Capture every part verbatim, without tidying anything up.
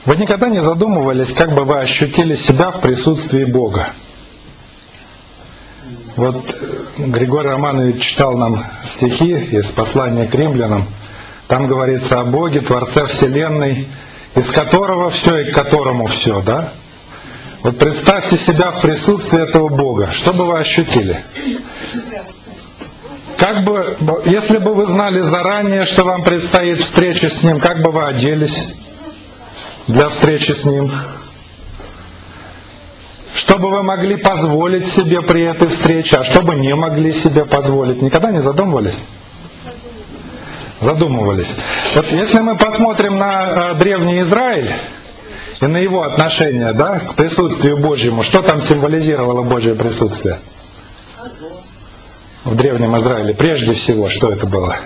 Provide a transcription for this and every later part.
Вы никогда не задумывались, как бы вы ощутили себя в присутствии Бога? Вот Григорий Романович читал нам стихи из послания к римлянам. Там говорится о Боге, Творце Вселенной, из которого все и к которому все, да? Вот представьте себя в присутствии этого Бога. Что бы вы ощутили? Как бы, если бы вы знали заранее, что вам предстоит встреча с Ним, как бы вы оделись для встречи с Ним? Что бы вы могли позволить себе при этой встрече, а что бы не могли себе позволить? Никогда не задумывались? Задумывались. Вот если мы посмотрим на древний Израиль и на его отношение, да, к присутствию Божьему, что там символизировало Божье присутствие? В древнем Израиле прежде всего, что это было?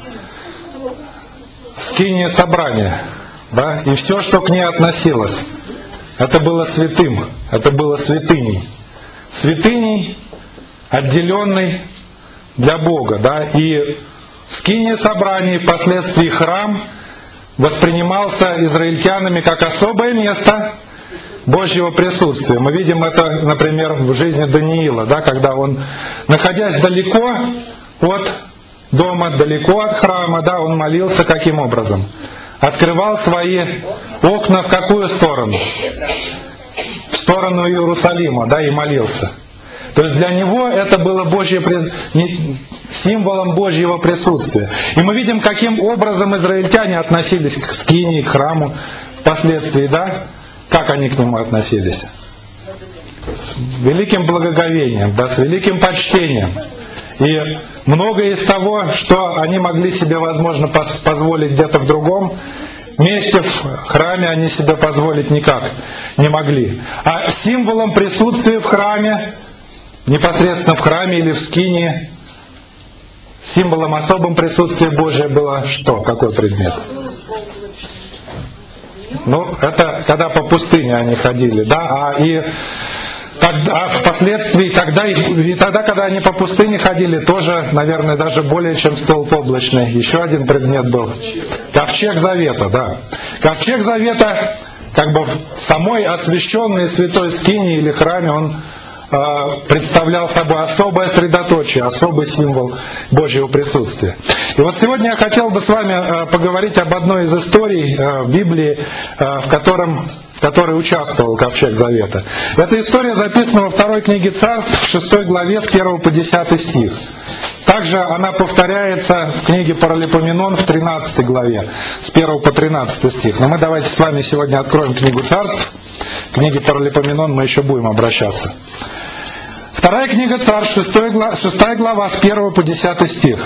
Скиния собрания, да, и все, что к ней относилось. Это было святым, это было святыней. Святыней, отделенной для Бога, да, и скиния собраний, впоследствии храм, воспринимался израильтянами как особое место Божьего присутствия. Мы видим это, например, в жизни Даниила, да, когда он, находясь далеко от дома, далеко от храма, да, он молился каким образом? Открывал свои окна в какую сторону? В сторону Иерусалима, да, и молился. То есть для него это было Божье, символом Божьего присутствия. И мы видим, каким образом израильтяне относились к скинии, к храму впоследствии, да? Как они к нему относились? С великим благоговением, да, с великим почтением. И многое из того, что они могли себе, возможно, позволить где-то в другом месте, в храме, они себе позволить никак не могли. А символом присутствия в храме, непосредственно в храме или в скинии, символом особым присутствия Божия было что? Какой предмет? Ну, это когда по пустыне они ходили, да, а и когда, а впоследствии, тогда, и тогда, когда они по пустыне ходили, тоже, наверное, даже более чем столб облачный, еще один предмет был. Ковчег Завета, да. Ковчег Завета, как бы в самой освященной святой скинии или храме, он представлял собой особое средоточие, особый символ Божьего присутствия. И вот сегодня я хотел бы с вами поговорить об одной из историй в Библии, в котором, в которой участвовал Ковчег Завета. Эта история записана во второй книге Царств, в шестой главе, с первого по десятый стих. Также она повторяется в книге Паралипоменон в тринадцатой главе, с первого по тринадцатый стих. Но мы давайте с вами сегодня откроем книгу Царств. К книге Паралипоменон мы еще будем обращаться. Вторая книга Царств, шестая глава, с первого по десятый стих.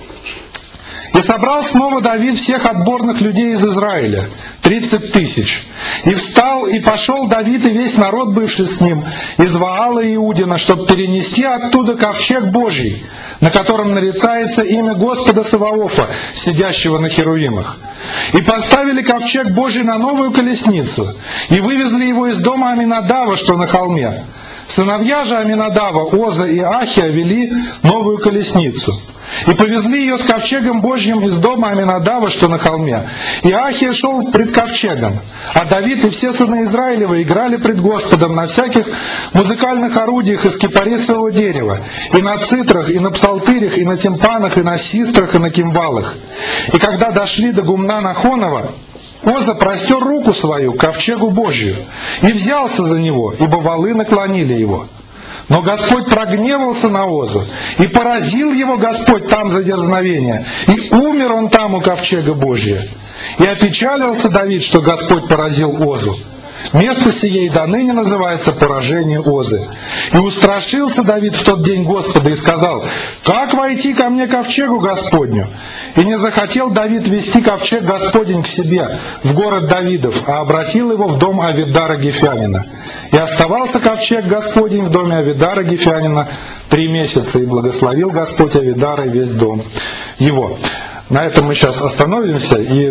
«И собрал снова Давид всех отборных людей из Израиля, тридцать тысяч. И встал, и пошел Давид и весь народ, бывший с ним, из Ваала Иудина, чтобы перенести оттуда ковчег Божий, на котором нарицается имя Господа Саваофа, сидящего на херувимах. И поставили ковчег Божий на новую колесницу, и вывезли его из дома Аминадава, что на холме. Сыновья же Аминадава, Оза и Ахия, вели новую колесницу. И повезли ее с ковчегом Божьим из дома Аминадава, что на холме. И Ахия шел пред ковчегом. А Давид и все сыны Израилевы играли пред Господом на всяких музыкальных орудиях из кипарисового дерева, и на цитрах, и на псалтырях, и на тимпанах, и на систрах, и на кимвалах. И когда дошли до гумна Нахонова, Оза простер руку свою к ковчегу Божию и взялся за него, ибо валы наклонили его. Но Господь прогневался на Озу, и поразил его Господь там за дерзновение, и умер он там у ковчега Божия. И опечалился Давид, что Господь поразил Озу. Место сие и до ныне называется поражение Озы. И устрашился Давид в тот день Господа и сказал: «Как войти ко мне ковчегу Господню?» И не захотел Давид вести ковчег Господень к себе, в город Давидов, а обратил его в дом Авидара Гефянина. И оставался ковчег Господень в доме Авидара Гефянина три месяца, и благословил Господь Авидара и весь дом его. На этом мы сейчас остановимся, и,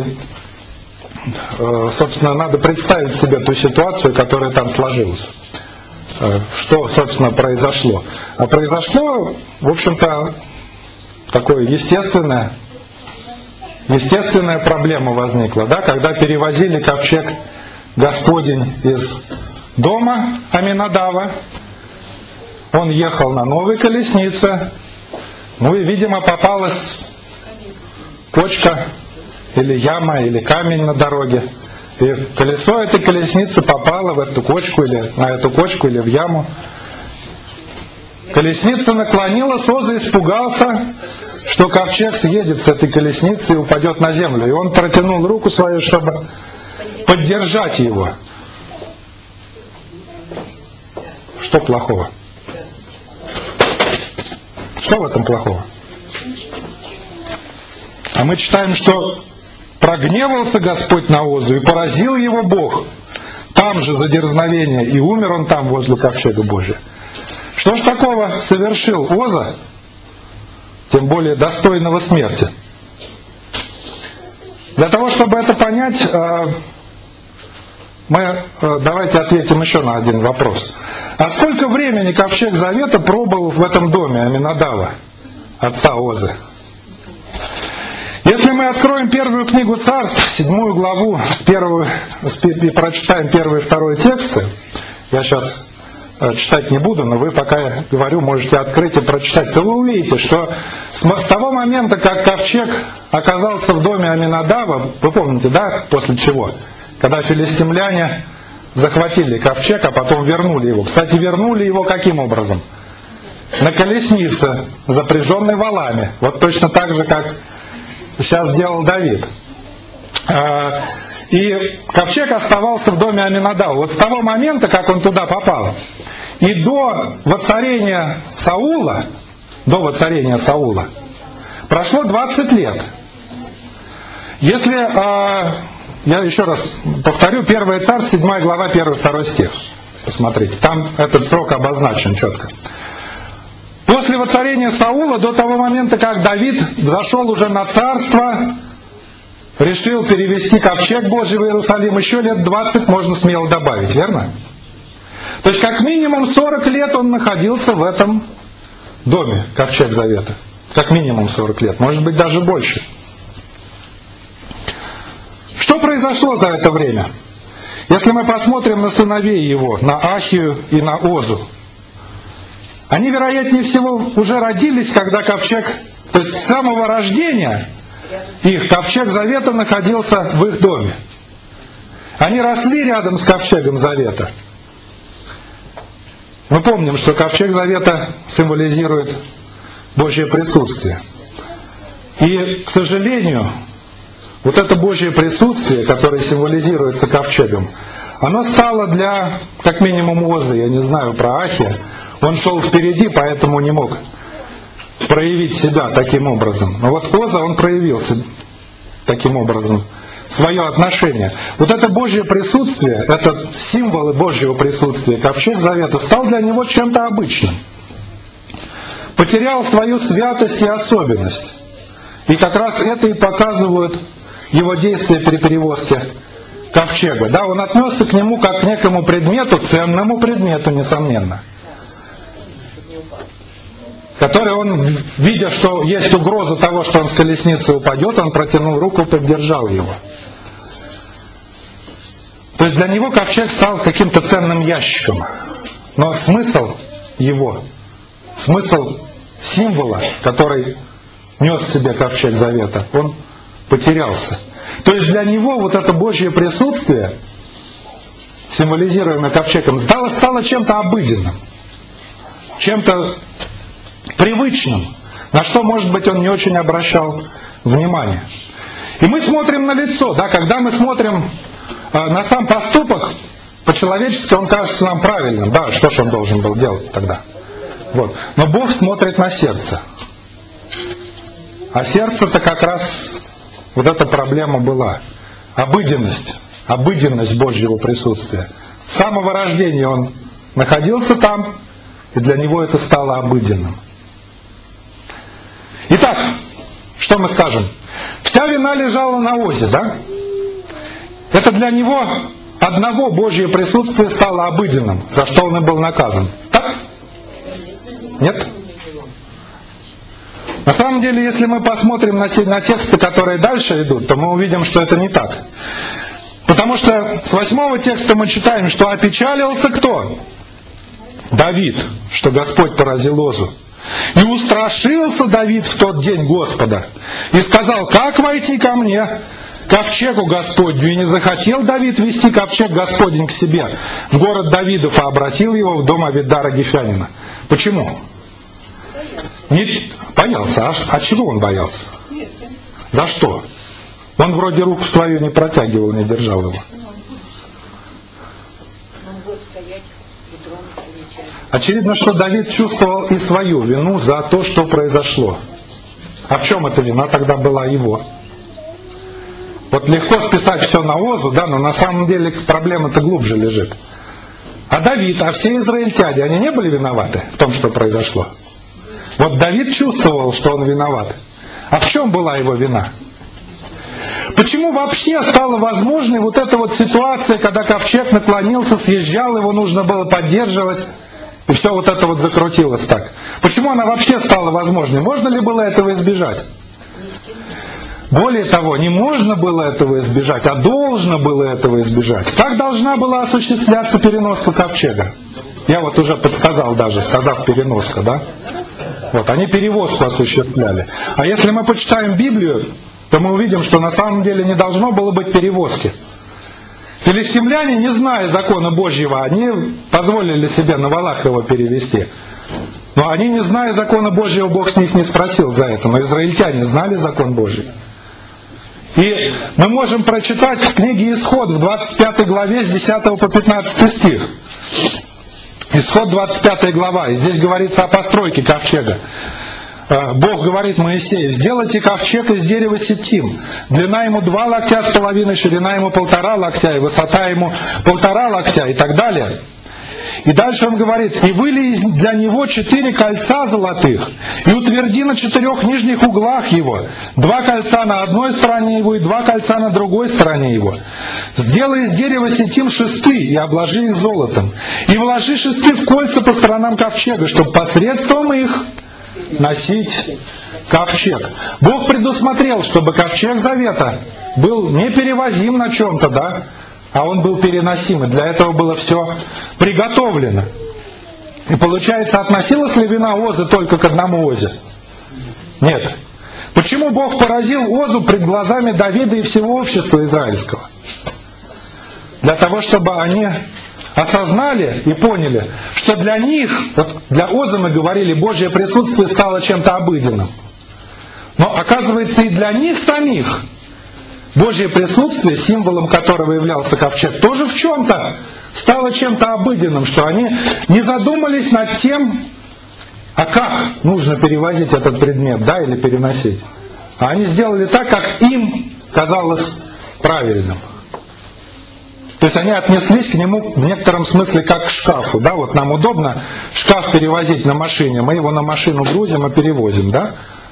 собственно, надо представить себе ту ситуацию, которая там сложилась. Что, собственно, произошло? А произошло, в общем-то, такое естественное, естественная проблема возникла, да, когда перевозили ковчег Господень из дома Аминадава. Он ехал на новой колеснице. Ну и, видимо, попалась кочка или яма, или камень на дороге. И колесо этой колесницы попало в эту кочку, или на эту кочку, или в яму. Колесница наклонилась, Оза испугался, что ковчег съедет с этой колесницы и упадет на землю. И он протянул руку свою, чтобы поддержать его. Что плохого? Что в этом плохого? А мы читаем, что прогневался Господь на Озу и поразил его Бог там же за дерзновение, и умер он там возле ковчега Божия. Что ж такого совершил Оза, тем более достойного смерти? Для того, чтобы это понять, мы давайте ответим еще на один вопрос. А сколько времени ковчег Завета пробыл в этом доме Аминадава, отца Озы? Если мы откроем первую книгу Царств, седьмую главу, с первого, и прочитаем первый и второй тексты, я сейчас читать не буду, но вы, пока я говорю, можете открыть и прочитать, то вы увидите, что с того момента, как ковчег оказался в доме Аминадава, вы помните, да, после чего? Когда филистимляне захватили ковчег, а потом вернули его. Кстати, вернули его каким образом? На колеснице, запряженной валами. Вот точно так же, как сейчас делал Давид. И ковчег оставался в доме Аминадава. Вот с того момента, как он туда попал, и до воцарения Саула, до воцарения Саула, прошло двадцать лет. Если, я еще раз повторю, первое Царств, седьмая глава, первый второй стих. Посмотрите, там этот срок обозначен четко. После воцарения Саула, до того момента, как Давид зашел уже на царство, решил перевести ковчег Божий в Иерусалим, еще лет двадцать можно смело добавить, верно? То есть как минимум сорок лет он находился в этом доме, ковчег Завета. Как минимум сорок лет, может быть даже больше. Что произошло за это время? Если мы посмотрим на сыновей его, на Ахию и на Озу, они, вероятнее всего, уже родились, когда ковчег, то есть с самого рождения их ковчег Завета находился в их доме. Они росли рядом с ковчегом Завета. Мы помним, что ковчег Завета символизирует Божье присутствие. И, к сожалению, вот это Божье присутствие, которое символизируется ковчегом, оно стало для, как минимум, Озы, я не знаю про Ахия, он шел впереди, поэтому не мог проявить себя таким образом. Но вот Оза, он проявился таким образом, свое отношение. Вот это Божье присутствие, это символы Божьего присутствия, ковчег Завета, стал для него чем-то обычным. Потерял свою святость и особенность. И как раз это и показывают его действия при перевозке ковчега. Да, он отнесся к нему как к некому предмету, ценному предмету, несомненно, который он, видя, что есть угроза того, что он с колесницы упадет, он протянул руку и поддержал его. То есть для него ковчег стал каким-то ценным ящиком. Но смысл его, смысл символа, который нес в себе ковчег Завета, он потерялся. То есть для него вот это Божье присутствие, символизируемое ковчегом, стало, стало чем-то обыденным, чем-то привычным, на что, может быть, он не очень обращал внимания. И мы смотрим на лицо, да, когда мы смотрим э, на сам поступок, по-человечески он кажется нам правильным, да, что же он должен был делать тогда. Вот. Но Бог смотрит на сердце. А сердце-то как раз вот эта проблема была. Обыденность, обыденность Божьего присутствия. С самого рождения он находился там, и для него это стало обыденным. Итак, что мы скажем? Вся вина лежала на Озе, да? Это для него одного Божье присутствие стало обыденным, за что он и был наказан. Так? Нет? На самом деле, если мы посмотрим на те, на тексты, которые дальше идут, то мы увидим, что это не так. Потому что с восьмого текста мы читаем, что опечалился кто? Давид, что Господь поразил Озу. И устрашился Давид в тот день Господа, и сказал: как войти ко мне, ковчегу Господню? И не захотел Давид вести ковчег Господень к себе в город Давидов, а обратил его в дом Авидара Гефянина. Почему? Не... Боялся. А, а чего он боялся? За что? Он вроде руку свою не протягивал, не держал его. Очевидно, что Давид чувствовал и свою вину за то, что произошло. А в чем эта вина тогда была его? Вот легко списать все на Озу, да, но на самом деле проблема-то глубже лежит. А Давид, а все израильтяне, они не были виноваты в том, что произошло? Вот Давид чувствовал, что он виноват. А в чем была его вина? Почему вообще стала возможной вот эта вот ситуация, когда ковчег наклонился, съезжал, его нужно было поддерживать, и все вот это вот закрутилось так? Почему она вообще стала возможной? Можно ли было этого избежать? Более того, не можно было этого избежать, а должно было этого избежать. Как должна была осуществляться переноска ковчега? Я вот уже подсказал даже, сказав переноска, да? Вот, они перевозку осуществляли. А если мы почитаем Библию, то мы увидим, что на самом деле не должно было быть перевозки. Филистимляне, не зная закона Божьего, они позволили себе на валах его перевести. Но они, не зная закона Божьего, Бог с них не спросил за это. Но израильтяне знали закон Божий. И мы можем прочитать в книге Исход в двадцать пятой главе с десятого по пятнадцатый стих. Исход двадцать пятая глава, и здесь говорится о постройке ковчега. Бог говорит Моисею: сделайте ковчег из дерева ситим. Длина ему два локтя с половиной, ширина ему полтора локтя, и высота ему полтора локтя, и так далее. И дальше он говорит: и вылей для него четыре кольца золотых, и утверди на четырех нижних углах его, два кольца на одной стороне его и два кольца на другой стороне его. Сделай из дерева ситим шесты и обложи их золотом, и вложи шесты в кольца по сторонам ковчега, чтобы посредством их носить ковчег. Бог предусмотрел, чтобы ковчег завета был не перевозим на чем-то, да, а он был переносим, и для этого было все приготовлено. И получается, относилась ли вина Озы только к одному Озе? Нет. Почему Бог поразил Озу пред глазами Давида и всего общества израильского? Для того, чтобы они осознали и поняли, что для них, вот для Озы мы говорили, Божье присутствие стало чем-то обыденным. Но оказывается, и для них самих Божье присутствие, символом которого являлся ковчег, тоже в чем-то стало чем-то обыденным, что они не задумались над тем, а как нужно перевозить этот предмет, да, или переносить. А они сделали так, как им казалось правильным. То есть они отнеслись к нему в некотором смысле как к шкафу. Да? Вот нам удобно шкаф перевозить на машине, мы его на машину грузим и перевозим, да?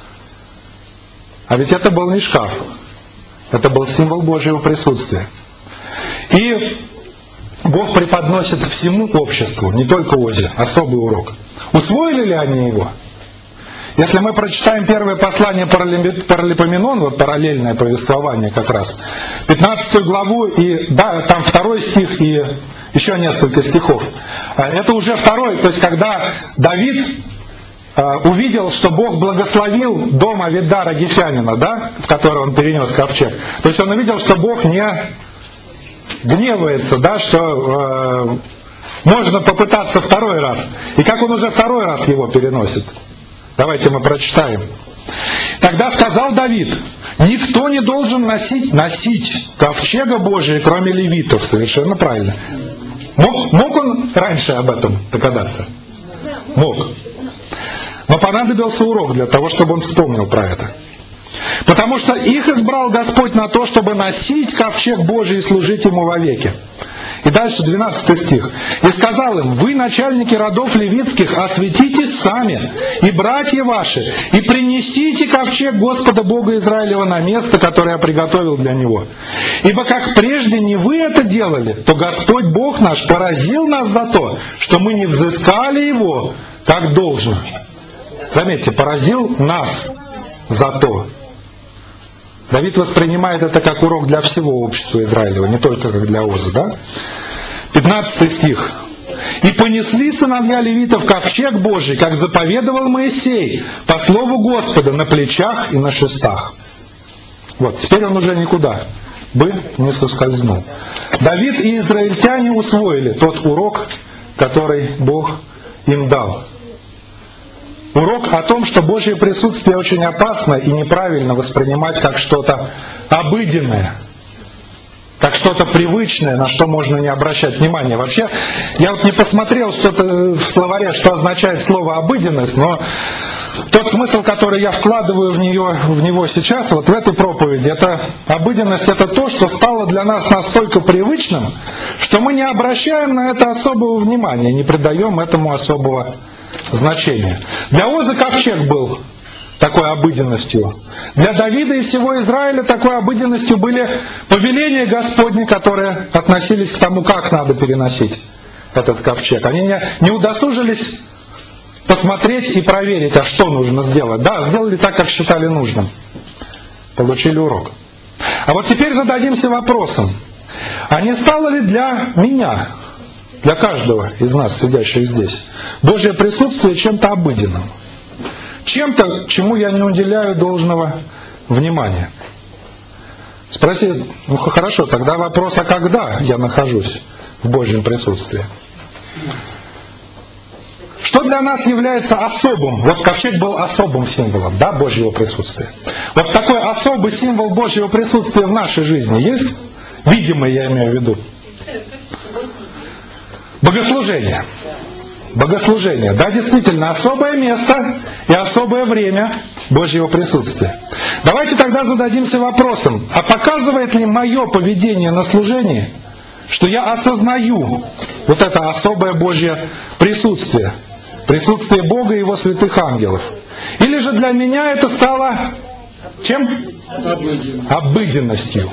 А ведь это был не шкаф. Это был символ Божьего присутствия. И Бог преподносит всему обществу, не только Озе, особый урок. Усвоили ли они его? Если мы прочитаем первое послание Паралипоменон, вот параллельное повествование как раз, пятнадцатую главу, и да, там второй стих и еще несколько стихов. Это уже второй, то есть когда Давид увидел, что Бог благословил дом Авидара Гефянина, да, в который он перенес ковчег. То есть он увидел, что Бог не гневается, да, что э, можно попытаться второй раз. И как он уже второй раз его переносит. Давайте мы прочитаем. Тогда сказал Давид: никто не должен носить, носить ковчега Божия, кроме левитов. Совершенно правильно. Мог, мог он раньше об этом догадаться? Мог. Но понадобился урок для того, чтобы он вспомнил про это. Потому что их избрал Господь на то, чтобы носить ковчег Божий и служить Ему вовеки. И дальше двенадцатый стих. «И сказал им: вы, начальники родов левитских, осветитесь сами, и братья ваши, и принесите ковчег Господа Бога Израилева на место, которое я приготовил для него. Ибо как прежде не вы это делали, то Господь Бог наш поразил нас за то, что мы не взыскали Его, как должно». Заметьте, поразил нас за то. Давид воспринимает это как урок для всего общества Израилева, не только как для Озы, да? пятнадцатый стих. «И понесли сыновья левитов ковчег Божий, как заповедовал Моисей, по слову Господа, на плечах и на шестах». Вот, теперь он уже никуда бы не соскользнул. Давид и израильтяне усвоили тот урок, который Бог им дал. Урок о том, что Божье присутствие очень опасно и неправильно воспринимать как что-то обыденное, как что-то привычное, на что можно не обращать внимания. Вообще, я вот не посмотрел что-то в словаре, что означает слово «обыденность», но тот смысл, который я вкладываю в, нее, в него сейчас, вот в этой проповеди, это обыденность, это то, что стало для нас настолько привычным, что мы не обращаем на это особого внимания, не придаем этому особого значения. Для Озы ковчег был такой обыденностью. Для Давида и всего Израиля такой обыденностью были повеления Господни, которые относились к тому, как надо переносить этот ковчег. Они не, не удосужились посмотреть и проверить, а что нужно сделать. Да, сделали так, как считали нужным. Получили урок. А вот теперь зададимся вопросом, а не стало ли для меня, для каждого из нас, сидящих здесь, Божье присутствие чем-то обыденным? Чем-то, чему я не уделяю должного внимания? Спроси, ну хорошо, тогда вопрос, а когда я нахожусь в Божьем присутствии? Что для нас является особым? Вот ковчег был особым символом, да, Божьего присутствия. Вот такой особый символ Божьего присутствия в нашей жизни есть? Видимый, я имею в виду. Богослужение. Богослужение. Да, действительно, особое место и особое время Божьего присутствия. Давайте тогда зададимся вопросом, а показывает ли мое поведение на служении, что я осознаю вот это особое Божье присутствие, присутствие Бога и Его святых ангелов? Или же для меня это стало чем? Обыденностью.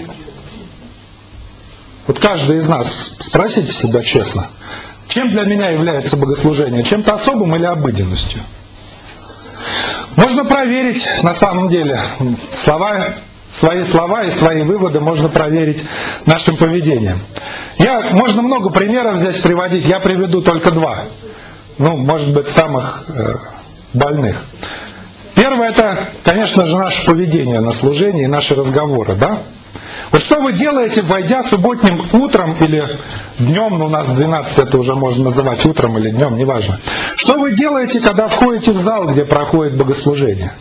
Вот каждый из нас, спросите себя честно, чем для меня является богослужение? Чем-то особым или обыденностью? Можно проверить, на самом деле, слова, свои слова и свои выводы можно проверить нашим поведением. Я, можно много примеров здесь приводить, я приведу только два. Ну, может быть, самых э, больных. Первое, это, конечно же, наше поведение на служении и наши разговоры, да? Вот что вы делаете, войдя субботним утром или днем, ну у нас двенадцать, это уже можно называть утром или днем, неважно. Что вы делаете, когда входите в зал, где проходит богослужение?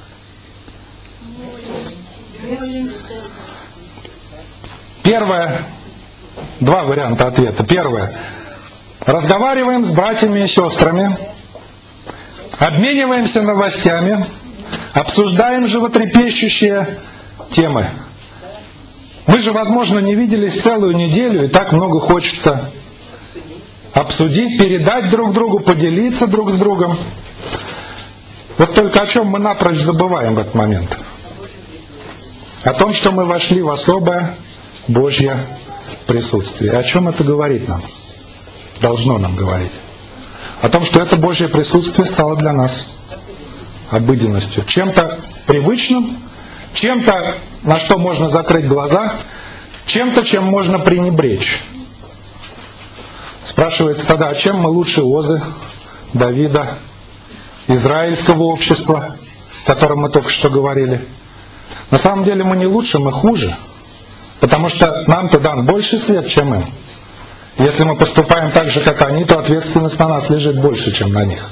Первое, два варианта ответа. Первое, разговариваем с братьями и сестрами, обмениваемся новостями, обсуждаем животрепещущие темы. Мы же, возможно, не виделись целую неделю, и так много хочется обсудить, передать друг другу, поделиться друг с другом. Вот только о чем мы напрочь забываем в этот момент? О том, что мы вошли в особое Божье присутствие. И о чем это говорит нам? Должно нам говорить. О том, что это Божье присутствие стало для нас обыденностью. Чем-то привычным, чем-то, на что можно закрыть глаза, чем-то, чем можно пренебречь. Спрашивается тогда, а чем мы лучше Озы, Давида, израильского общества, о котором мы только что говорили? На самом деле мы не лучше, мы хуже, потому что нам-то дан больше свет, чем им. Если мы поступаем так же, как они, то ответственность на нас лежит больше, чем на них.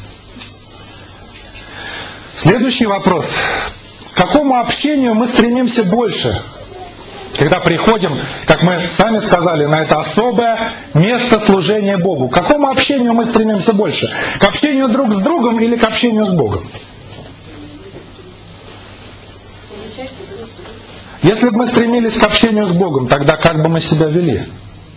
Следующий вопрос. К какому общению мы стремимся больше, когда приходим, как мы сами сказали, на это особое место служения Богу? К какому общению мы стремимся больше? К общению друг с другом или к общению с Богом? Если бы мы стремились к общению с Богом, тогда как бы мы себя вели?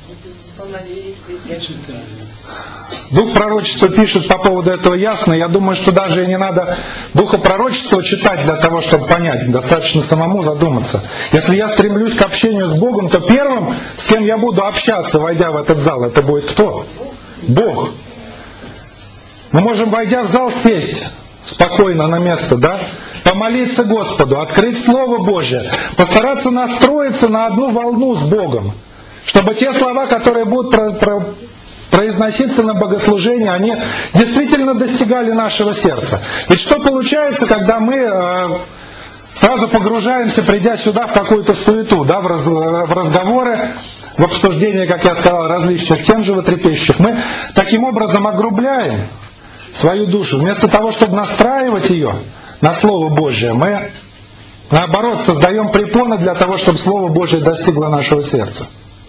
Дух пророчества пишет по поводу этого ясно. Я думаю, что даже и не надо Духа пророчества читать для того, чтобы понять. Достаточно самому задуматься. Если я стремлюсь к общению с Богом, то первым, с кем я буду общаться, войдя в этот зал, это будет кто? Бог. Мы можем, войдя в зал, сесть спокойно на место, да? помолиться Господу, открыть Слово Божие, постараться настроиться на одну волну с Богом, чтобы те слова, которые будут про, про, произноситься на богослужении, они действительно достигали нашего сердца. Ведь что получается, когда мы э, сразу погружаемся, придя сюда в какую-то суету, да, в, раз, в разговоры, в обсуждение, как я сказал, различных тем животрепещущих, мы таким образом огрубляем свою душу. Вместо того, чтобы настраивать ее на Слово Божие, мы, наоборот, создаем препоны для того, чтобы Слово Божие достигло нашего сердца.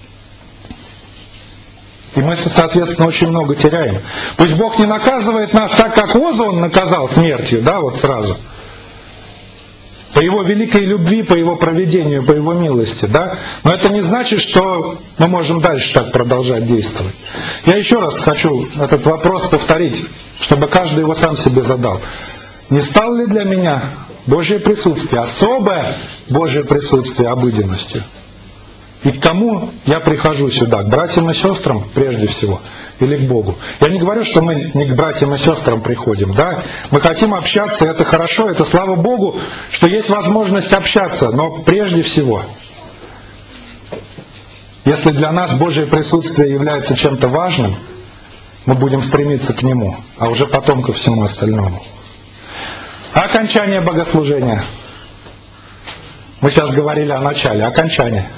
И мы, соответственно, очень много теряем. Пусть Бог не наказывает нас так, как Озу Он наказал смертью, да, вот сразу. По Его великой любви, по Его провидению, по Его милости, да. Но это не значит, что мы можем дальше так продолжать действовать. Я еще раз хочу этот вопрос повторить, чтобы каждый его сам себе задал. Не стало ли для меня Божье присутствие, особое Божье присутствие обыденностью? И к кому я прихожу сюда? К братьям и сестрам прежде всего? Или к Богу? Я не говорю, что мы не к братьям и сестрам приходим. Да? Мы хотим общаться, это хорошо, это слава Богу, что есть возможность общаться. Но прежде всего, если для нас Божье присутствие является чем-то важным, мы будем стремиться к Нему, а уже потом ко всему остальному. Окончание богослужения. Мы сейчас говорили о начале. Окончание.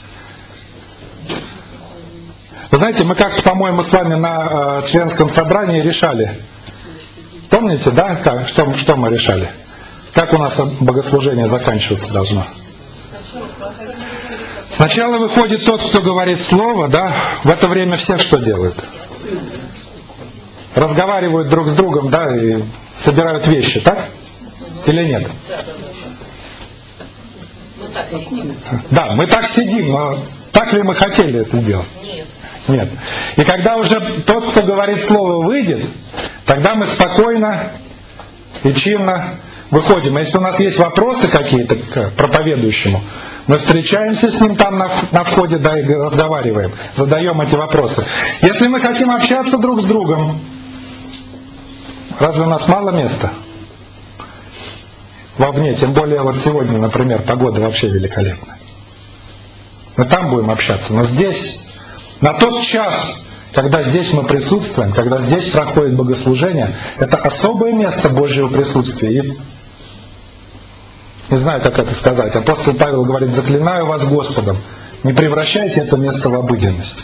Вы знаете, мы как-то, по-моему, с вами на э, членском собрании решали. Помните, да, как, что, что мы решали? Как у нас богослужение заканчиваться должно? Сначала выходит тот, кто говорит слово, да, в это время все что делают? Разговаривают друг с другом, да, и собирают вещи, так? Или нет? Да, мы так сидим, но так ли мы хотели это делать? Нет. Нет. И когда уже тот, кто говорит слово, выйдет, тогда мы спокойно и чинно выходим. Если у нас есть вопросы какие-то к проповедующему, мы встречаемся с ним там на, на входе, да, и разговариваем, задаем эти вопросы. Если мы хотим общаться друг с другом, разве у нас мало места вовне? Тем более вот сегодня, например, погода вообще великолепная. Мы там будем общаться, но здесь, на тот час, когда здесь мы присутствуем, когда здесь проходит богослужение, это особое место Божьего присутствия. И не знаю, как это сказать. Апостол Павел говорит: заклинаю вас Господом, не превращайте это место в обыденность.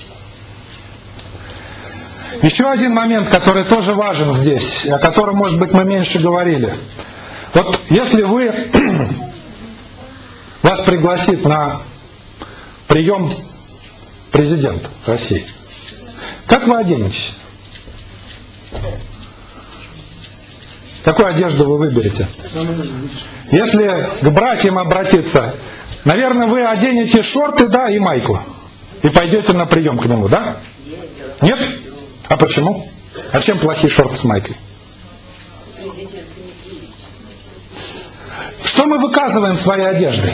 Еще один момент, который тоже важен здесь, о котором, может быть, мы меньше говорили. Вот если вы вас пригласит на прием президент России, как вы оденетесь? Какую одежду вы выберете? Если к братьям обратиться, наверное, вы оденете шорты, да, и майку, и пойдете на прием к нему, да? Нет? А почему? А чем плохие шорты с майкой? Что мы выказываем своей одеждой?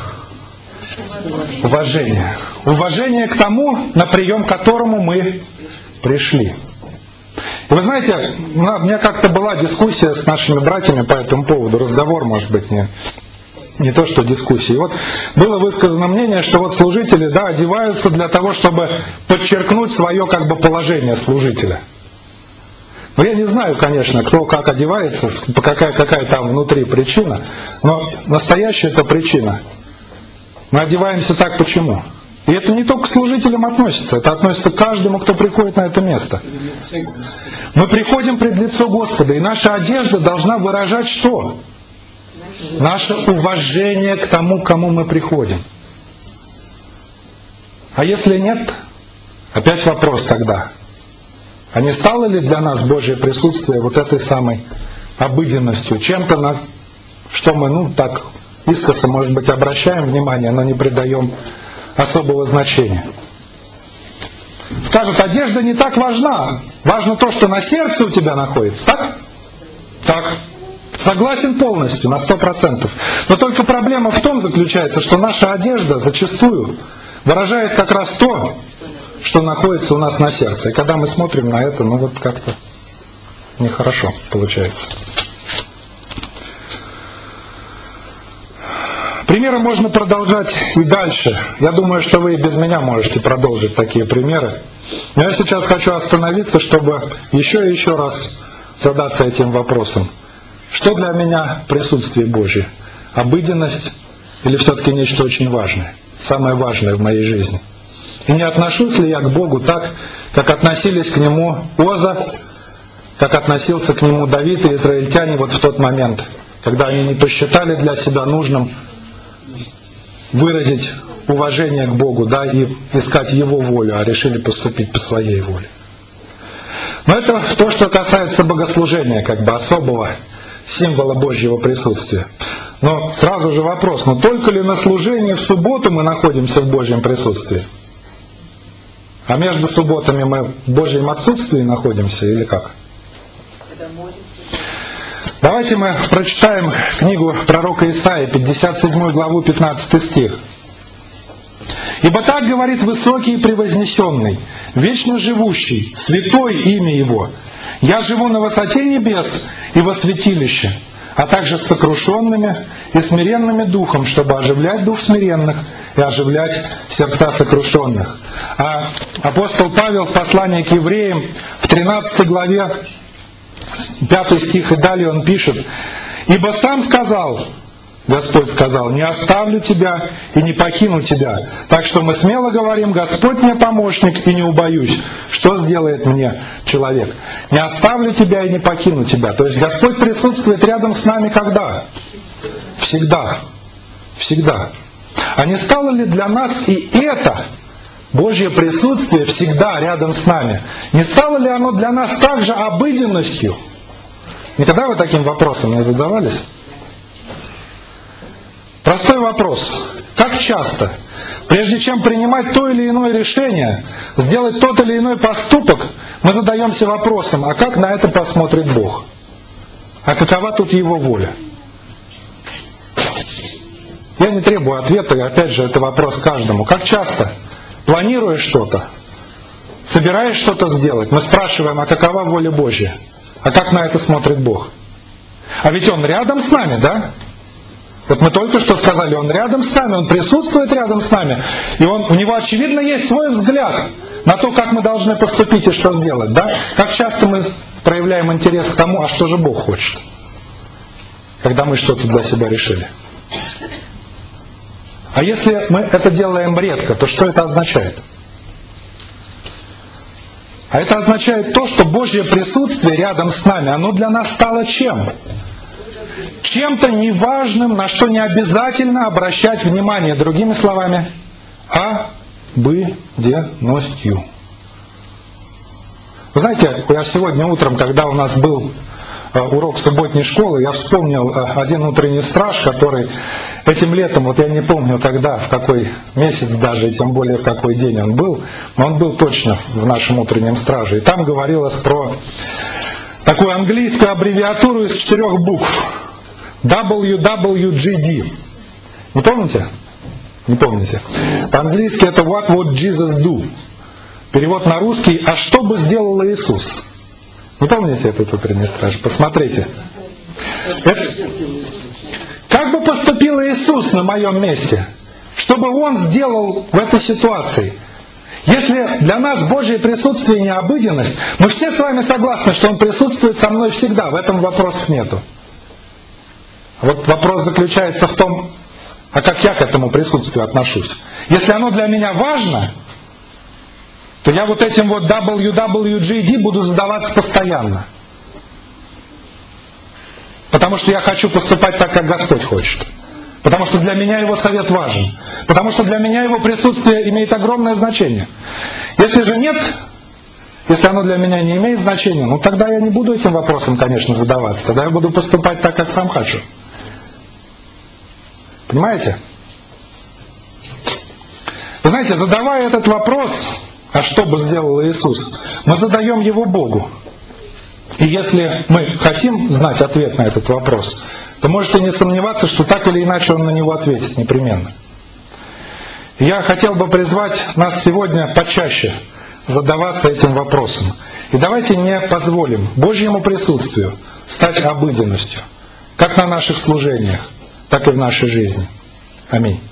Уважение. Уважение к тому, на прием к которому мы пришли. И вы знаете, у меня как-то была дискуссия с нашими братьями по этому поводу, разговор, может быть, не, не то что дискуссия. И вот было высказано мнение, что вот служители, да, одеваются для того, чтобы подчеркнуть свое как бы положение служителя. Но я не знаю, конечно, кто как одевается, какая, какая там внутри причина, но настоящая это причина. Мы одеваемся так почему? И это не только к служителям относится, это относится к каждому, кто приходит на это место. Мы приходим пред лицо Господа, и наша одежда должна выражать что? Наше уважение к тому, к кому мы приходим. А если нет, опять вопрос тогда. А не стало ли для нас Божье присутствие вот этой самой обыденностью, чем-то, на что мы, ну, так искоса, может быть, обращаем внимание, но не придаем особого значения? Скажут, одежда не так важна. Важно то, что на сердце у тебя находится. Так? Так. Согласен полностью, на сто процентов. Но только проблема в том заключается, что наша одежда зачастую выражает как раз то, что находится у нас на сердце. И когда мы смотрим на это, ну вот как-то нехорошо получается. Примеры можно продолжать и дальше. Я думаю, что вы и без меня можете продолжить такие примеры. Но я сейчас хочу остановиться, чтобы еще и еще раз задаться этим вопросом. Что для меня присутствие Божье? Обыденность или все-таки нечто очень важное? Самое важное в моей жизни. И не отношусь ли я к Богу так, как относились к Нему Оза, как относился к Нему Давид и израильтяне вот в тот момент, когда они не посчитали для себя нужным выразить уважение к Богу, да, и искать Его волю, а решили поступить по своей воле. Но это то, что касается богослужения, как бы особого символа Божьего присутствия. Но сразу же вопрос, но только ли на служении в субботу мы находимся в Божьем присутствии? А между субботами мы в Божьем отсутствии находимся или как? Давайте мы прочитаем книгу пророка Исаии, пятьдесят седьмую главу, пятнадцатый стих. «Ибо так говорит высокий и превознесенный, вечно живущий, святое имя Его. Я живу на высоте небес и во святилище, а также с сокрушенными и смиренными духом, чтобы оживлять дух смиренных и оживлять сердца сокрушенных». А апостол Павел в послании к евреям в тринадцатой главе, пятый стих и далее он пишет: «Ибо сам сказал, Господь сказал, не оставлю тебя и не покину тебя. Так что мы смело говорим, Господь мне помощник и не убоюсь. Что сделает мне человек? Не оставлю тебя и не покину тебя». То есть Господь присутствует рядом с нами когда? Всегда. Всегда. А не стало ли для нас и это Божье присутствие всегда рядом с нами? Не стало ли оно для нас также обыденностью? Никогда вы таким вопросом не задавались? Простой вопрос. Как часто, прежде чем принимать то или иное решение, сделать тот или иной поступок, мы задаемся вопросом, а как на это посмотрит Бог? А какова тут Его воля? Я не требую ответа, и опять же, это вопрос каждому. Как часто, планируя что-то, собираешь что-то сделать, мы спрашиваем, а какова воля Божья? А как на это смотрит Бог? А ведь Он рядом с нами, да? Вот мы только что сказали, Он рядом с нами, Он присутствует рядом с нами, и он, у Него, очевидно, есть свой взгляд на то, как мы должны поступить и что сделать, да? Как часто мы проявляем интерес к тому, а что же Бог хочет, когда мы что-то для себя решили. А если мы это делаем редко, то что это означает? А это означает то, что Божье присутствие рядом с нами, оно для нас стало чем? Чем-то неважным, на что не обязательно обращать внимание. Другими словами, обыденностью. Вы знаете, я сегодня утром, когда у нас был урок субботней школы, я вспомнил один утренний страж, который этим летом, вот я не помню когда, в какой месяц даже, и тем более в какой день он был, но он был точно в нашем утреннем страже. И там говорилось про такую английскую аббревиатуру из четырех букв. дабл ю дабл ю джи ди. Не помните? Не помните. По-английски это What would Jesus do? Перевод на русский: а что бы сделал Иисус? Не помните этот утренний страж? Посмотрите. Это... Как бы поступил Иисус на моем месте? Что бы Он сделал в этой ситуации? Если для нас Божье присутствие не обыденность, мы все с вами согласны, что Он присутствует со мной всегда, в этом вопросов нету. Вот вопрос заключается в том, а как я к этому присутствию отношусь. Если оно для меня важно, то я вот этим вот дабл ю дабл ю джи ди буду задаваться постоянно. Потому что я хочу поступать так, как Господь хочет. Потому что для меня Его совет важен. Потому что для меня Его присутствие имеет огромное значение. Если же нет, если оно для меня не имеет значения, ну тогда я не буду этим вопросом, конечно, задаваться. Тогда я буду поступать так, как сам хочу. Понимаете? Вы знаете, задавая этот вопрос, а что бы сделал Иисус, мы задаем его Богу. И если мы хотим знать ответ на этот вопрос, то можете не сомневаться, что так или иначе Он на него ответит непременно. Я хотел бы призвать нас сегодня почаще задаваться этим вопросом. И давайте не позволим Божьему присутствию стать обыденностью, как на наших служениях, так и в нашей жизни. Аминь.